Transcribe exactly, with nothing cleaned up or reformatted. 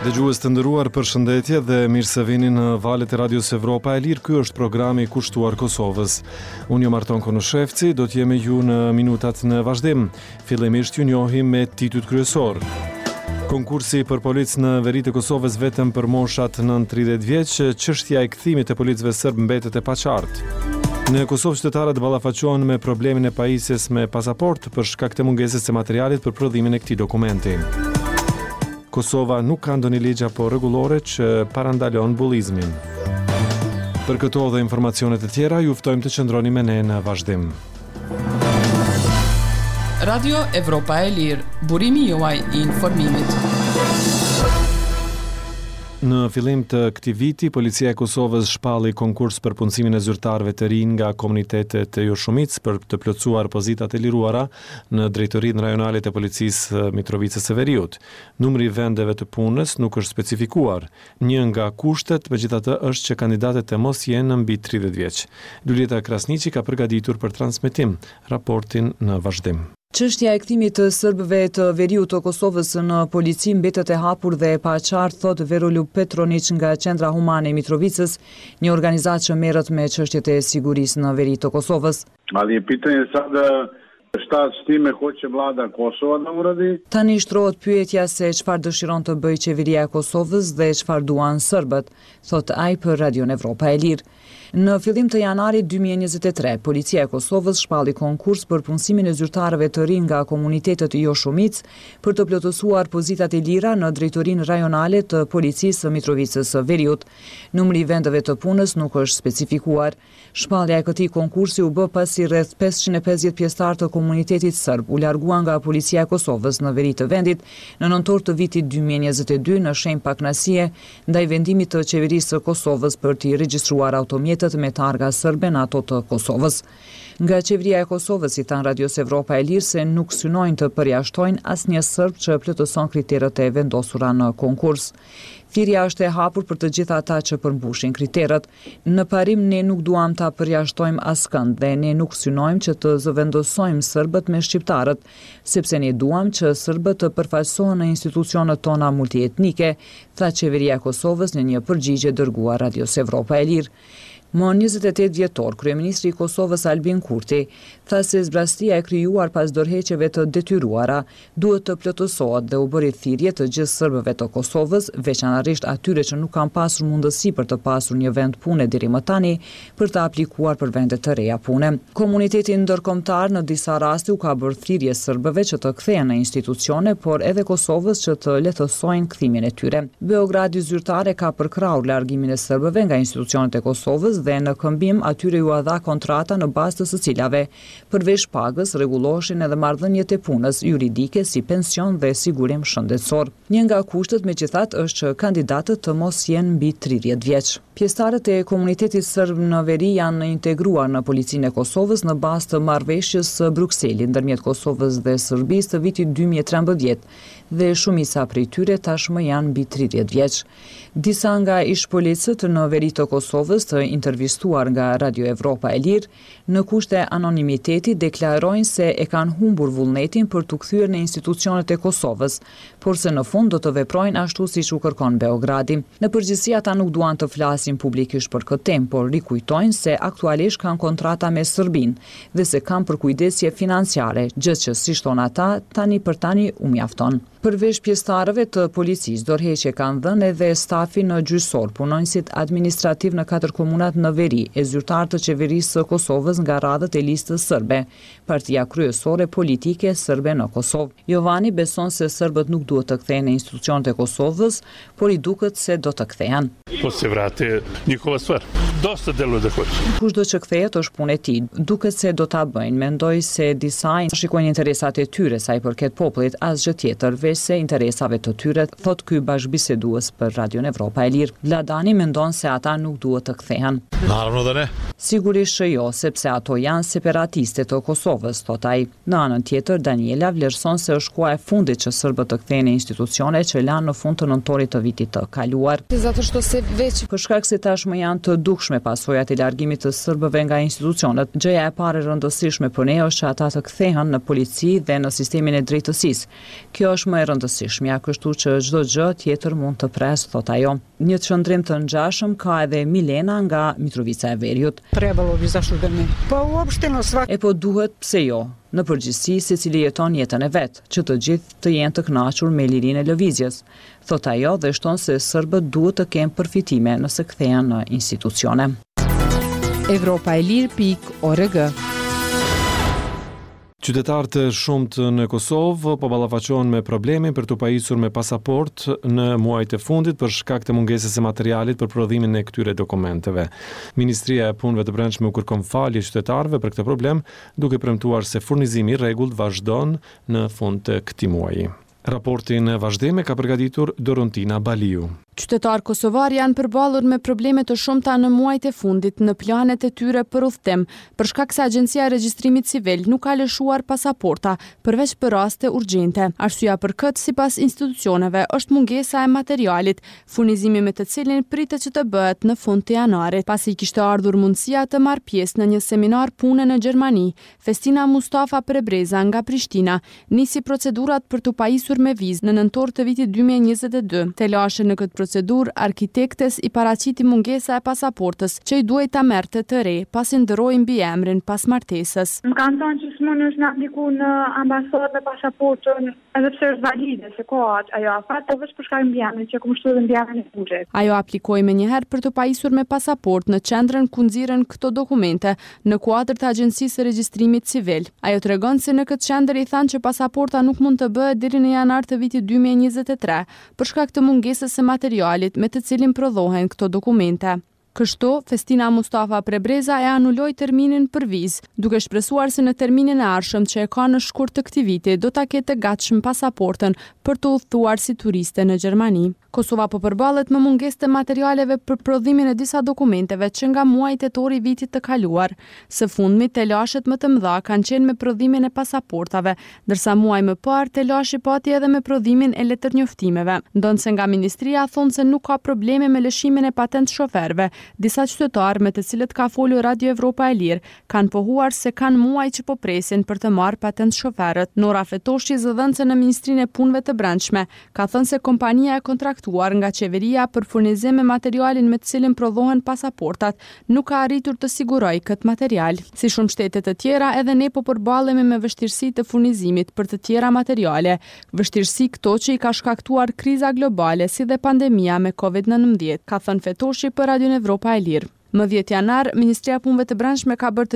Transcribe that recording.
Dëgjues të nderuar, përshëndetje dhe mirë se vini në valët e Radios Evropa e Lirë. Ky është programi i kushtuar Kosovës. Unë jam Arton Konoshevci, do të jemi ju në minutat në vazhdim. Fillimisht ju njohim me titujt kryesor. Konkursi për policë në veri të Kosovës vetëm për moshat nën tridhjetë vjeç, çështja e kthimit të policëve serb mbetet e paqartë. Në Kosovë qytetarët ballafaqohen me problemin e pajisjes me pasaport për shkak të mungesës së materialit për prodhimin e këtij dokumenti. Kosova nuk ka ndonjë ligj apo rregullore që parandalon bullizmin. Për këto dhe informacionet e tjera, ju ftojmë të qëndroni me ne në vazhdim. Radio Evropa e Lirë, burimi juaj i informimit. Në fillim të këtij viti, Policia e Kosovës shpalli konkurs për punësimin e zyrtarëve të rinj nga komunitetet e Joshumit për të plotësuar pozitat e liruara në drejtorinë rajonale të policisë Mitrovicës së Veriut. Numri i vendeve të punës nuk është specifikuar. Një nga kushtet, megjithatë, është që kandidatët të mos jenë mbi tridhjetë vjeç. Lulieta Krasniqi ka përgatitur për transmetim raportin në vazhdim. Çështja e kthimit të serbëve të veriut të Kosovës në polici mbetet e hapur dhe e paqartë, thot Verolju Petronić nga Qendra Humane e Mitrovicës, një organizatë që merret me çështjet e sigurisë në veri të Kosovës. Ali je pitanje sada šta s time hoće vlada Kosova da uradi? Tani shtrohet pyetja se çfarë dëshiron të bëjë qeveria e Kosovës dhe çfarë duan serbët, thot ai për Radion Evropa e Lirë. Në fillim të janarit dy mijë e njëzet e tre, Policia e Kosovës shpalli konkurs për punësimin e zyrtarëve të rinj nga komunitetet jo shumic për të plotësuar pozitat e lira në drejtorinë rajonale të policisë së Mitrovicës së Veriut. Numri i vendeve të punës nuk është specifikuar. Shpallja e këtij konkursi u bë pasi rreth pesëqind e pesëdhjetë pjesëtar të komunitetit serb u larguan nga Policia e Kosovës në veri të vendit në nëntor të vitit dy mijë e njëzet e dy në shenjë pakënaqësie ndaj vendimit të qeverisë së Kosovës për të regjistruar automjet me targa serbe në ato të Kosovës. Nga qeveria e Kosovës i than Radios Evropa e Lirë se nuk synojnë të përjashtojnë asnjë serb që plotëson kriteret e vendosura në konkurs. Thirrja është e hapur për të gjithë ata që përmbushin kriteret. Në parim ne nuk duam ta përjashtojmë askënd dhe ne nuk synojmë që të zëvendosojmë serbët me shqiptarët, sepse ne duam që serbët të përfaqësohen në institucionet tona multietnike, tha qeveria e Kosovës në një përgjigje dërguar Radios Evropa e Lirë. Më njëzet e tetë dhjetor, kryeministri i Kosovës Albin Kurti tha se zbrastia e krijuar pas dorëheqjeve të detyruara duhet të plotësohet dhe u bëri thirrje të gjithë serbëve të Kosovës, veçanërisht atyre që nuk kanë pasur mundësi për të pasur një vend pune deri më tani, për të aplikuar për vende të reja pune. Komuniteti ndërkombëtar në disa raste u ka bërë thirrje serbëve që të kthehen në institucione, por edhe Kosovës që të lehtësojnë kthimin e tyre. Beogradi zyrtare ka përkrahur largimin e serbëve nga institucionet e Kosovës dhe në këmbim atyre ju a dha kontrata në bazë të së cilave përveç pagës rregulloheshin edhe marrëdhëniet e punës juridike si pension dhe sigurim shëndetësor. Një nga kushtet megjithatë është që kandidatët të mos jenë mbi tridhjetë vjeç. Pjesëtarët e komunitetit serb në veri janë integruar në policinë e Kosovës në bazë të marrëveshjes së Brukselit ndërmjet Kosovës dhe Serbisë të vitit dy mijë e trembëdhjetë dhe shumica prej tyre tashmë janë mbi tridhjetë vjeç. Disa nga ish-policët në veri të Kosovës të intervistuar nga Radio Evropa e Lirë në kushte anonimiteti deklarojnë se e kanë humbur vullnetin për të kthyer në institucionet e Kosovës, por se në fund do të veprojnë ashtu siç u kërkon Beogradi. Në përgjithësi ata nuk duan të flasin publikisht për këtë temë, por rikujtojnë se aktualisht kanë kontrata me Serbinë dhe se kanë përkujdesje financiare, gjë që siç thon ata, tani për tani u mjafton. Përveç pjesëtarëve të policisë, dorëheqje kanë dhënë edhe stafi në gjyqësor, punonjësit administrativ në katër komunat në veri, e zyrtarë të qeverisë së Kosovës nga radhët e listës serbe, partia kryesore politike serbe në Kosovë. Jovani beson se serbët nuk duhet të kthehen në institucionet e Kosovës, por i duket se do të kthehen. Po se vrate njihova stvar. Dosta deluje da hoće. Kushdo që kthehet është punë e tij. Duket se do ta bëjnë. Mendoj se disa shikojnë interesat e tyre sa i përket popullit, asgjë tjetër veç se interesave të tyre, thot ky bashkëbisedues për Radion Evropa e Lirë. Vladani mendon se ata nuk duhet të kthehen. Naravno da ne. Sigurisht që jo, sepse ato janë separatiste të Kosovës, thot ai. Në anën tjetër, Daniela vlerëson se është koha e fundit që serbët të kthehen në institucione që lanë në fund të nëntorit të vitit të kaluar. Për shkak se tashmë janë të dukshme pasojat e largimit të serbëve nga institucionet, gjëja e parë rëndësishme për ne është që ata të kthehen në polici dhe në sistemin e drejtësisë. Kjo është më e rëndësishmja, kështu që çdo gjë tjetër mund të pres, thot ajo. Një qëndrim të ngjashëm ka edhe Milena nga Mitrovica e Veriut. E po duhet, pse jo? Në përgjithësi, secili jeton jetën e vet, që të gjithë të jenë të kënaqur me lirinë e lëvizjes. Thot ajo dhe shton se serbët duhet të kenë përfitime nëse kthehen në institucione. Evropa e Lirë pikë org. Qytetarët e shumët në Kosovë po ballafaqohen me probleme për të pajisur me pasaport në muajt e fundit për shkak të mungesës së materialit për prodhimin e këtyre dokumenteve. Ministria e Punëve të Brendshme u kërkon falje qytetarëve për këtë problem, duke premtuar se furnizimi i rregullt vazhdon në fund të këtij muaji. Raportin e vazhdime ka përgatitur Dorontina Baliu. Qytetarë kosovar janë përballur me probleme të shumta në muajt e fundit në planet e tyre për udhëtim, për shkak se Agjencia e Regjistrimit Civil nuk ka lëshuar pasaporta, përveç për raste urgjente. Arsyeja për këtë, sipas institucioneve, është mungesa e materialit, furnizimi me të cilin pritet që të bëhet në fund të janarit. Pasi kishte ardhur mundësia të marrë pjesë në një seminar pune në Gjermani, Festina Mustafa Prebreza nga Prishtina nisi procedurat për të pajisur me vizë në nëntor të vitit dy mijë e njëzet e dy. Telashe në këtë procedur, arkitektes i paraqiti mungesa e pasaportës që i duhej ta merrte të re pasi ndëroi mbi emrin pas martesës. Më kanë thënë që s'mundesh me apliku në ambasadë me pasaportën edhe pse është valide, se ka ajo afat, po vetëm për shkak mbi emrin që kam shtuar mbi emrin e buxhet. Ajo aplikoi më një herë për të pajisur me pasaportë në qendrën ku nxirren këto dokumente në kuadër të Agjencisë së Regjistrimit Civil. Ajo tregon se në këtë qendër i thanë që pasaporta nuk mund të bëhet deri në janar të vitit dy mijë e njëzet e tre për shkak të mungesës së materialit me të cilin prodhohen këto dokumente. Kështu, Festina Mustafa Prebreza e anuloi terminin për vizë, duke shpresuar se në terminin e ardhshëm që e ka në shkurt të këtij viti do ta ketë gatshëm pasaportën për të udhëtuar si turiste në Gjermani. Kosova po përballet me mungesë të materialeve për prodhimin e disa dokumenteve që nga muaji tetor i vitit të kaluar. Së fundmi, telashet më të mëdha kanë qenë me prodhimin e pasaportave, ndërsa muaj më parë telashi pati edhe me prodhimin e letërnjoftimeve. Ndonse nga ministria thonë se nuk ka probleme me lëshimin e patent shoferëve. Disa qytetarë me të cilët ka folur Radio Evropa e Lirë kanë pohuar se kanë muaj që po presin për të marrë patent shoferët. Nora Fetoshi, zëdhënëse në Ministrinë e Punëve të Brendshme, ka thënë se kompania e kontraktuar nga qeveria për furnizim me materialin me të cilin prodhohen pasaportat nuk ka arritur të sigurojë këtë material. Si shumë shtete të tjera, edhe ne po përballemi me vështirësi të furnizimit për të tjera materiale, vështirësi këto që i ka shkaktuar kriza globale si dhe pandemia me kovid nëntëmbëdhjetë, ka thënë Fetoshi për Radio Evropa e Lirë. Më dhjetë janar, Ministria e Punëve të Brendshme ka bërë të